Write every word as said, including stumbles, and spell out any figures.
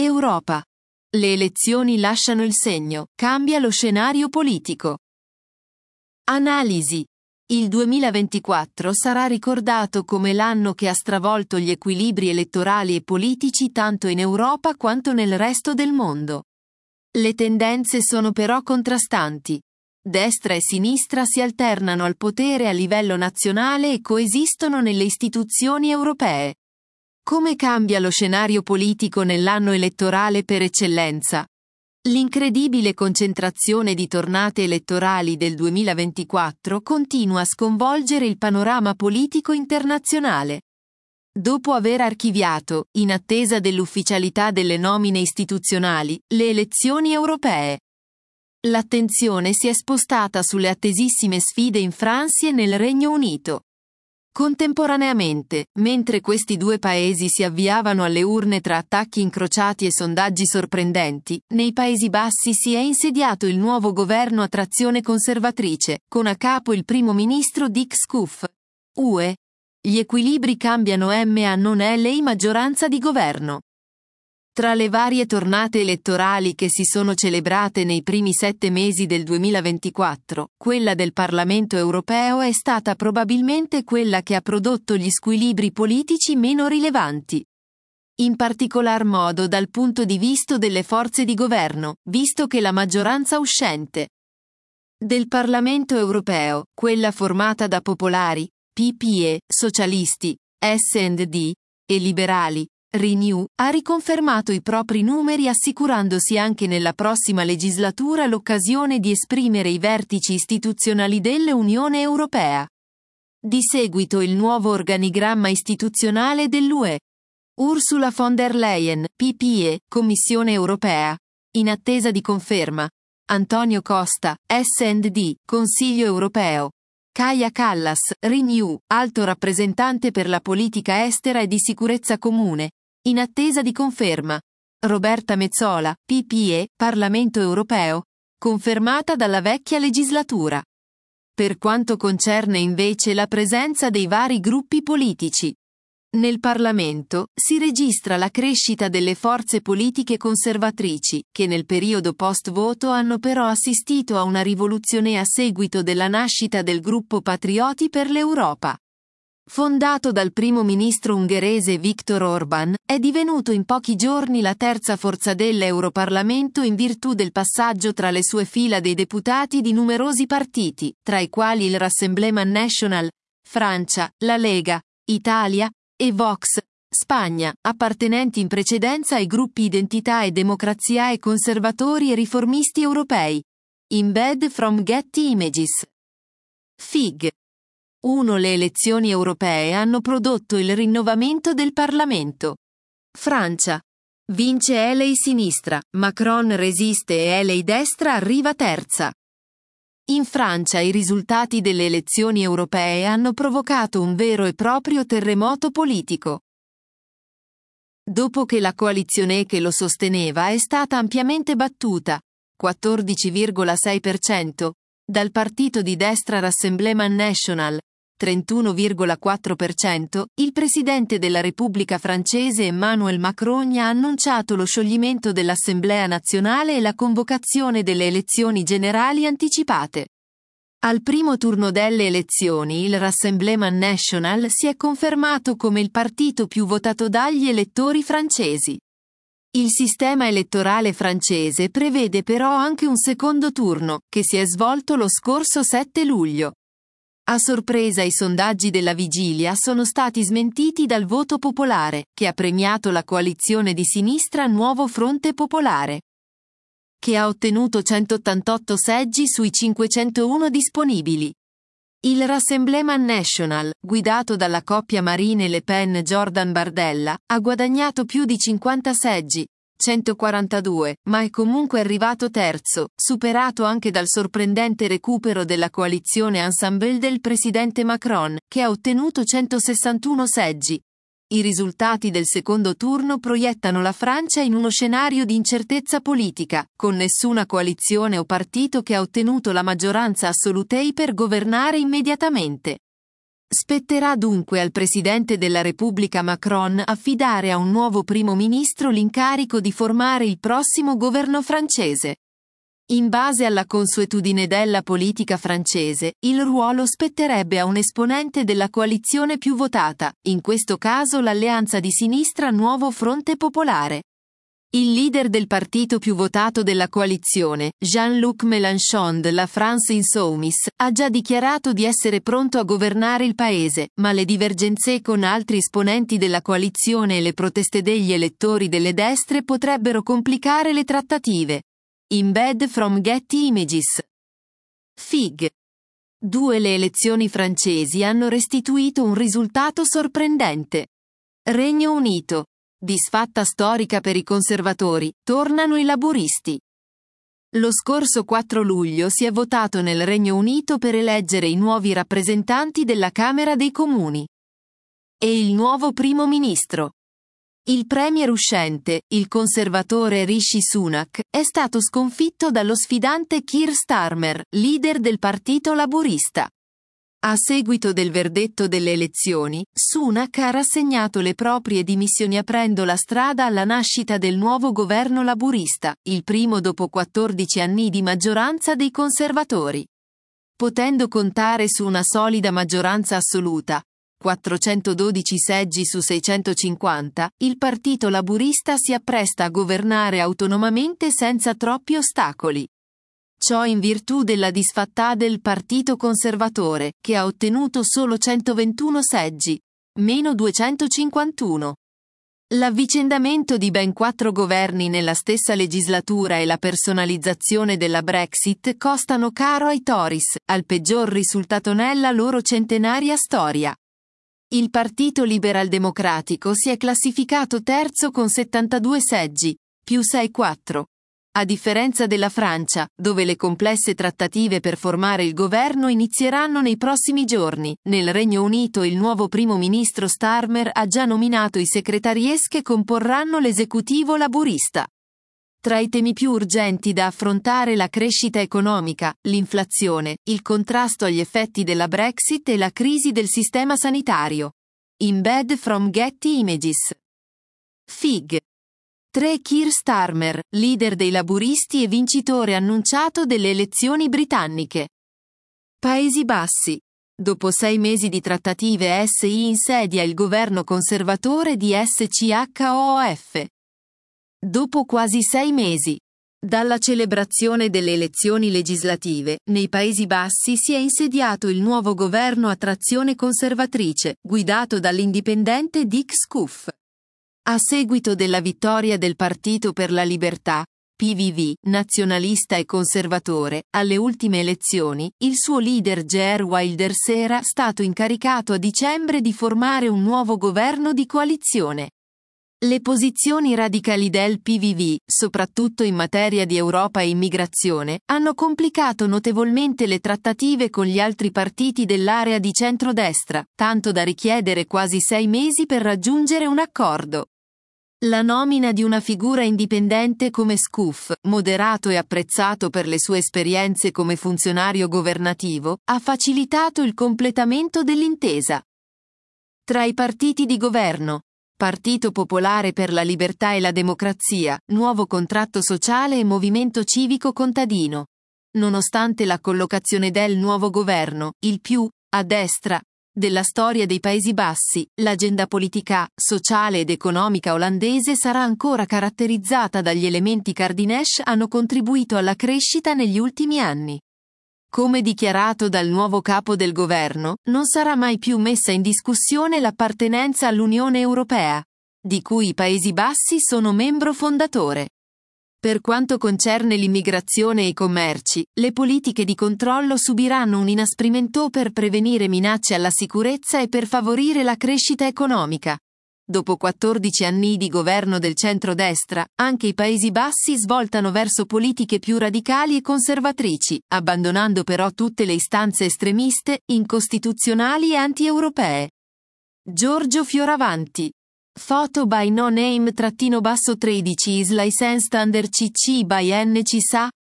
Europa. Le elezioni lasciano il segno, cambia lo scenario politico. Analisi. Il duemilaventiquattro sarà ricordato come l'anno che ha stravolto gli equilibri elettorali e politici tanto in Europa quanto nel resto del mondo. Le tendenze sono però contrastanti. Destra e sinistra si alternano al potere a livello nazionale e coesistono nelle istituzioni europee. Come cambia lo scenario politico nell'anno elettorale per eccellenza? L'incredibile concentrazione di tornate elettorali del duemilaventiquattro continua a sconvolgere il panorama politico internazionale. Dopo aver archiviato, in attesa dell'ufficialità delle nomine istituzionali, le elezioni europee, l'attenzione si è spostata sulle attesissime sfide in Francia e nel Regno Unito. Contemporaneamente, mentre questi due paesi si avviavano alle urne tra attacchi incrociati e sondaggi sorprendenti, nei Paesi Bassi si è insediato il nuovo governo a trazione conservatrice, con a capo il primo ministro Dick Schoof. U E. Gli equilibri cambiano ma non è lei maggioranza di governo. Tra le varie tornate elettorali che si sono celebrate nei primi sette mesi del duemilaventiquattro, quella del Parlamento europeo è stata probabilmente quella che ha prodotto gli squilibri politici meno rilevanti. In particolar modo dal punto di vista delle forze di governo, visto che la maggioranza uscente del Parlamento europeo, quella formata da popolari, P P E, socialisti, S and D e liberali, Renew, ha riconfermato i propri numeri assicurandosi anche nella prossima legislatura l'occasione di esprimere i vertici istituzionali dell'Unione Europea. Di seguito il nuovo organigramma istituzionale dell'U E. Ursula von der Leyen, P P E, Commissione Europea. In attesa di conferma. Antonio Costa, S and D, Consiglio Europeo. Kaja Kallas, Renew, Alto rappresentante per la politica estera e di sicurezza comune. In attesa di conferma. Roberta Metsola, P P E, Parlamento Europeo, confermata dalla vecchia legislatura. Per quanto concerne invece la presenza dei vari gruppi politici. Nel Parlamento, si registra la crescita delle forze politiche conservatrici, che nel periodo post-voto hanno però assistito a una rivoluzione a seguito della nascita del gruppo Patrioti per l'Europa. Fondato dal primo ministro ungherese Viktor Orbán, è divenuto in pochi giorni la terza forza dell'Europarlamento in virtù del passaggio tra le sue fila dei deputati di numerosi partiti, tra i quali il Rassemblement National, Francia, la Lega, Italia, e Vox, Spagna, appartenenti in precedenza ai gruppi Identità e Democrazia e conservatori e riformisti europei. Embed from Getty Images. Fig. uno Le elezioni europee hanno prodotto il rinnovamento del Parlamento. Francia. Vince Elei sinistra, Macron resiste e Elei destra arriva terza. In Francia i risultati delle elezioni europee hanno provocato un vero e proprio terremoto politico. Dopo che la coalizione che lo sosteneva è stata ampiamente battuta, quattordici virgola sei per cento, dal partito di destra Rassemblement National, trentuno virgola quattro per cento, il presidente della Repubblica francese Emmanuel Macron ha annunciato lo scioglimento dell'Assemblea nazionale e la convocazione delle elezioni generali anticipate. Al primo turno delle elezioni il Rassemblement National si è confermato come il partito più votato dagli elettori francesi. Il sistema elettorale francese prevede però anche un secondo turno, che si è svolto lo scorso sette luglio. A sorpresa i sondaggi della vigilia sono stati smentiti dal voto popolare, che ha premiato la coalizione di sinistra Nuovo Fronte Popolare, che ha ottenuto centottantotto seggi sui cinquecentouno disponibili. Il Rassemblement National, guidato dalla coppia Marine Le Pen-Jordan Bardella, ha guadagnato più di cinquanta seggi, centoquarantadue, ma è comunque arrivato terzo, superato anche dal sorprendente recupero della coalizione Ensemble del presidente Macron, che ha ottenuto centosessantuno seggi. I risultati del secondo turno proiettano la Francia in uno scenario di incertezza politica, con nessuna coalizione o partito che ha ottenuto la maggioranza assolutei per governare immediatamente. Spetterà dunque al Presidente della Repubblica Macron affidare a un nuovo primo ministro l'incarico di formare il prossimo governo francese. In base alla consuetudine della politica francese, il ruolo spetterebbe a un esponente della coalizione più votata, in questo caso l'alleanza di sinistra Nuovo Fronte Popolare. Il leader del partito più votato della coalizione, Jean-Luc Mélenchon della France Insoumise, ha già dichiarato di essere pronto a governare il paese, ma le divergenze con altri esponenti della coalizione e le proteste degli elettori delle destre potrebbero complicare le trattative. Embed from Getty Images. Fig. Due Le elezioni francesi hanno restituito un risultato sorprendente. Regno Unito. Disfatta storica per i conservatori, tornano i laburisti. Lo scorso quattro luglio si è votato nel Regno Unito per eleggere i nuovi rappresentanti della Camera dei Comuni. E il nuovo primo ministro. Il premier uscente, il conservatore Rishi Sunak, è stato sconfitto dallo sfidante Keir Starmer, leader del Partito Laburista. A seguito del verdetto delle elezioni, Sunak ha rassegnato le proprie dimissioni aprendo la strada alla nascita del nuovo governo laburista, il primo dopo quattordici anni di maggioranza dei conservatori. Potendo contare su una solida maggioranza assoluta, quattrocentododici seggi su seicentocinquanta, il Partito Laburista si appresta a governare autonomamente senza troppi ostacoli. Ciò in virtù della disfattà del Partito Conservatore, che ha ottenuto solo centoventuno seggi, meno duecentocinquantuno. L'avvicendamento di ben quattro governi nella stessa legislatura e la personalizzazione della Brexit costano caro ai Tories, al peggior risultato nella loro centenaria storia. Il Partito Liberal-Democratico si è classificato terzo con settantadue seggi, più sei quattro. A differenza della Francia, dove le complesse trattative per formare il governo inizieranno nei prossimi giorni, nel Regno Unito il nuovo primo ministro Starmer ha già nominato i segretariés che comporranno l'esecutivo laburista. Tra i temi più urgenti da affrontare la crescita economica, l'inflazione, il contrasto agli effetti della Brexit e la crisi del sistema sanitario. Embed from Getty Images. Fig. tre Keir Starmer, leader dei laburisti e vincitore annunciato delle elezioni britanniche. Paesi Bassi. Dopo sei mesi di trattative S I insedia il governo conservatore di S C H O O F. Dopo quasi sei mesi. Dalla celebrazione delle elezioni legislative, nei Paesi Bassi si è insediato il nuovo governo a trazione conservatrice, guidato dall'indipendente Dick Schoof. A seguito della vittoria del Partito per la Libertà, P V V, nazionalista e conservatore, alle ultime elezioni, il suo leader Geert Wilders era stato incaricato a dicembre di formare un nuovo governo di coalizione. Le posizioni radicali del P V V, soprattutto in materia di Europa e immigrazione, hanno complicato notevolmente le trattative con gli altri partiti dell'area di centrodestra, tanto da richiedere quasi sei mesi per raggiungere un accordo. La nomina di una figura indipendente come Schoof, moderato e apprezzato per le sue esperienze come funzionario governativo, ha facilitato il completamento dell'intesa. Tra i partiti di governo, Partito Popolare per la Libertà e la Democrazia, Nuovo Contratto Sociale e Movimento Civico Contadino. Nonostante la collocazione del nuovo governo, il più, a destra, della storia dei Paesi Bassi, l'agenda politica, sociale ed economica olandese sarà ancora caratterizzata dagli elementi che hanno contribuito alla crescita negli ultimi anni. Come dichiarato dal nuovo capo del governo, non sarà mai più messa in discussione l'appartenenza all'Unione Europea, di cui i Paesi Bassi sono membro fondatore. Per quanto concerne l'immigrazione e i commerci, le politiche di controllo subiranno un inasprimento per prevenire minacce alla sicurezza e per favorire la crescita economica. Dopo quattordici anni di governo del centrodestra, anche i Paesi Bassi svoltano verso politiche più radicali e conservatrici, abbandonando però tutte le istanze estremiste, incostituzionali e anti-europee. Giorgio Fioravanti. Photo by no name-tredici is licensed under C C by N C S A,